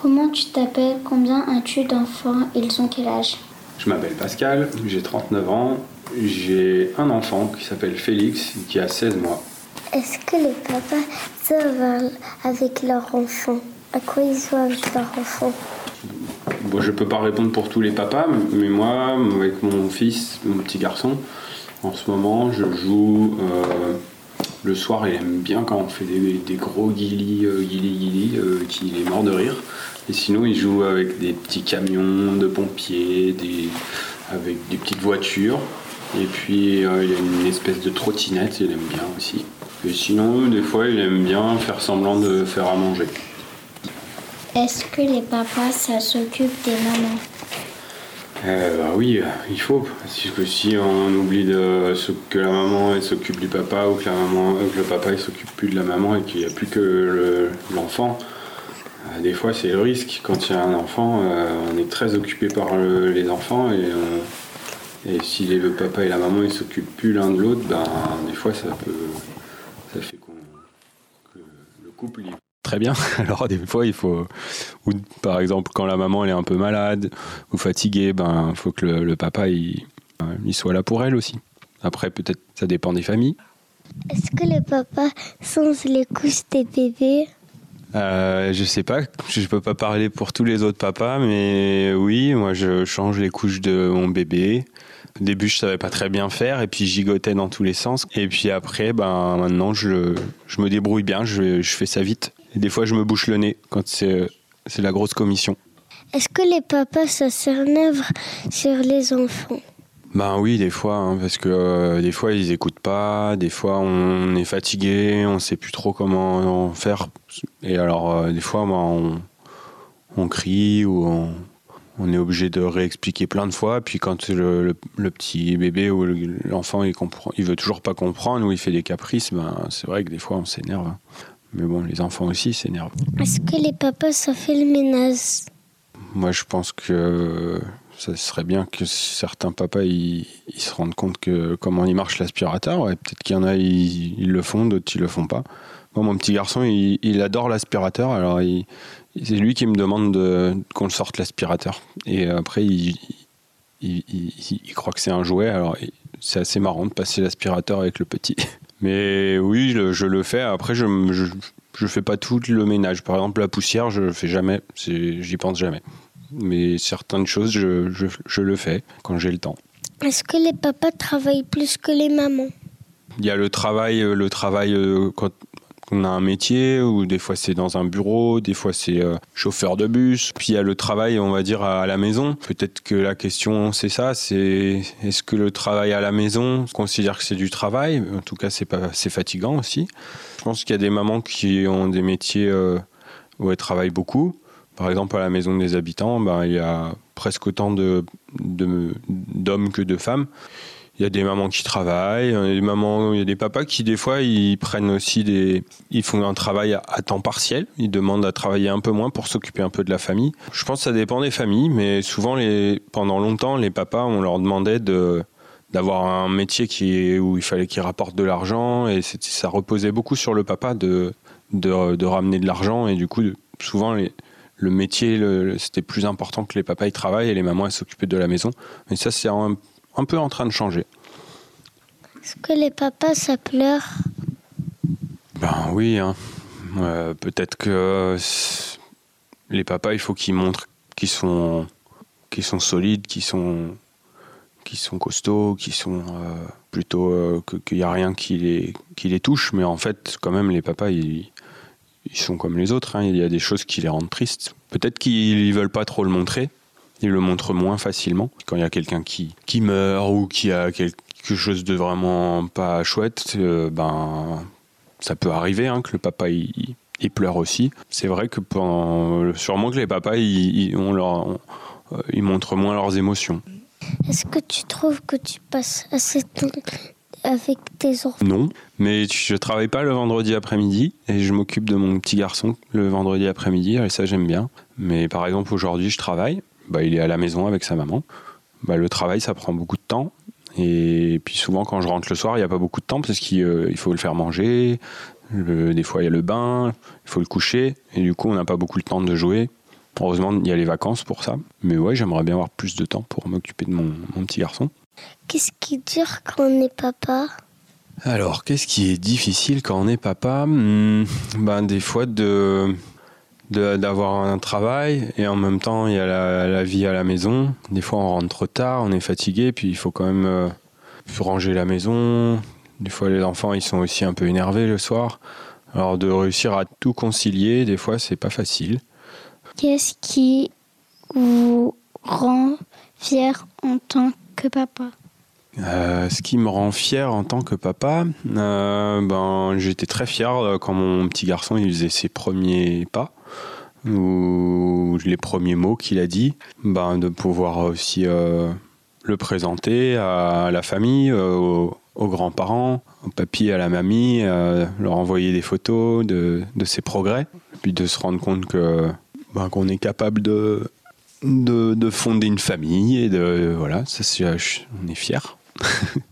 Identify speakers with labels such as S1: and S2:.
S1: Comment tu t'appelles? Combien as-tu d'enfants? Ils ont quel âge?
S2: Je m'appelle Pascal, j'ai 39 ans. J'ai un enfant qui s'appelle Félix, qui a 16 mois.
S1: Est-ce que les papas jouent avec leurs enfants? À quoi ils jouent avec leurs enfants?
S2: Bon, je peux pas répondre pour tous les papas, mais moi, avec mon fils, mon petit garçon, en ce moment, je joue... le soir, il aime bien quand on fait des gros guilis, qu'il est mort de rire. Et sinon, il joue avec des petits camions de pompiers, avec des petites voitures. Et puis, il a une espèce de trottinette, il aime bien aussi. Et sinon, des fois, il aime bien faire semblant de faire à manger.
S1: Est-ce que les papas, ça s'occupe des mamans?
S2: Oui, il faut. Parce que si on oublie que la maman elle s'occupe du papa ou que le papa il s'occupe plus de la maman et qu'il n'y a plus que l'enfant, des fois c'est le risque. Quand il y a un enfant, on est très occupé par les enfants et si le papa et la maman ils s'occupent plus l'un de l'autre, des fois ça fait que le couple très bien. Alors des fois il faut, ou par exemple quand la maman elle est un peu malade ou fatiguée, il faut que le papa il soit là pour elle aussi. Après peut-être ça dépend des familles.
S1: Est-ce que les papas changent les couches des bébés?
S2: Je sais pas, je peux pas parler pour tous les autres papas, mais oui, moi je change les couches de mon bébé. Au début je savais pas très bien faire et puis je gigotais dans tous les sens. Et puis après maintenant je me débrouille bien, je fais ça vite. Et des fois, je me bouche le nez quand c'est la grosse commission.
S1: Est-ce que les papas, ça s'énerve sur les enfants?
S2: Oui, des fois, parce que des fois, ils écoutent pas. Des fois, on est fatigué, on sait plus trop comment faire. Et alors, des fois, on crie ou on est obligé de réexpliquer plein de fois. Puis quand le petit bébé ou l'enfant, il veut toujours pas comprendre ou il fait des caprices, c'est vrai que des fois, on s'énerve. Mais bon, les enfants aussi s'énervent.
S1: Est-ce que les papas, ça fait le ménage?
S2: Moi, je pense que ça serait bien que certains papas ils se rendent compte que comment il marche l'aspirateur. Ouais, peut-être qu'il y en a, ils le font, d'autres, ils le font pas. Moi, mon petit garçon, il adore l'aspirateur. Alors, c'est lui qui me demande qu'on le sorte l'aspirateur. Et après, il croit que c'est un jouet. Alors, c'est assez marrant de passer l'aspirateur avec le petit. Mais oui, je le fais. Après, je fais pas tout le ménage. Par exemple, la poussière, je le fais jamais. J'y pense jamais. Mais certaines choses, je le fais quand j'ai le temps.
S1: Est-ce que les papas travaillent plus que les mamans?
S2: Il y a le travail quand on a un métier, ou des fois c'est dans un bureau, des fois c'est chauffeur de bus. Puis il y a le travail, on va dire, à la maison. Peut-être que la question, c'est ça, c'est est-ce que le travail à la maison, on considère que c'est du travail? En tout cas, c'est fatigant aussi. Je pense qu'il y a des mamans qui ont des métiers où elles travaillent beaucoup. Par exemple, à la maison des habitants, il y a presque autant d'hommes que de femmes. Il y a des mamans qui travaillent, il y a des papas qui, des fois, ils prennent aussi ils font un travail à temps partiel. Ils demandent à travailler un peu moins pour s'occuper un peu de la famille. Je pense que ça dépend des familles, mais souvent, pendant longtemps, les papas, on leur demandait d'avoir un métier où il fallait qu'ils rapportent de l'argent, et ça reposait beaucoup sur le papa de ramener de l'argent, et du coup, souvent, le métier, c'était plus important que les papas ils travaillent et les mamans elles s'occupaient de la maison. Mais ça, c'est un peu en train de changer.
S1: Est-ce que les papas, ça pleure?
S2: Oui, peut-être que les papas, il faut qu'ils montrent qu'ils sont solides, qu'ils sont costauds, qu'ils sont plutôt qu'il n'y a rien qui les touche. Mais en fait, quand même, les papas, ils sont comme les autres. Il y a des choses qui les rendent tristes. Peut-être qu'ils ne veulent pas trop le montrer. Ils le montrent moins facilement. Quand il y a quelqu'un qui meurt ou qui a quelque chose de vraiment pas chouette, ça peut arriver que le papa il pleure aussi. C'est vrai que sûrement que les papas ils montrent moins leurs émotions.
S1: Est-ce que tu trouves que tu passes assez de temps avec tes enfants?
S2: Non, mais je travaille pas le vendredi après-midi et je m'occupe de mon petit garçon le vendredi après-midi, et ça j'aime bien. Mais par exemple aujourd'hui je travaille, il est à la maison avec sa maman. Le travail ça prend beaucoup de temps, et puis souvent quand je rentre le soir il n'y a pas beaucoup de temps parce qu'il faut le faire manger, des fois il y a le bain, il faut le coucher, et du coup on n'a pas beaucoup le temps de jouer. Heureusement, il y a les vacances pour ça. Mais ouais, j'aimerais bien avoir plus de temps pour m'occuper de mon petit garçon.
S1: Qu'est-ce qui est dur quand on est papa?
S2: Alors, qu'est-ce qui est difficile quand on est papa? Des fois, d'avoir un travail et en même temps, il y a la vie à la maison. Des fois, on rentre trop tard, on est fatigué, puis il faut quand même ranger la maison. Des fois, les enfants, ils sont aussi un peu énervés le soir. Alors, de réussir à tout concilier, des fois, c'est pas facile.
S3: Qu'est-ce qui vous rend fier en tant que papa?
S2: Ce qui me rend fier en tant que papa, j'étais très fier quand mon petit garçon il faisait ses premiers pas ou les premiers mots qu'il a dit, de pouvoir aussi le présenter à la famille, aux grands-parents, au papy, à la mamie, leur envoyer des photos de ses progrès, puis de se rendre compte qu'on est capable de fonder une famille et on est fiers.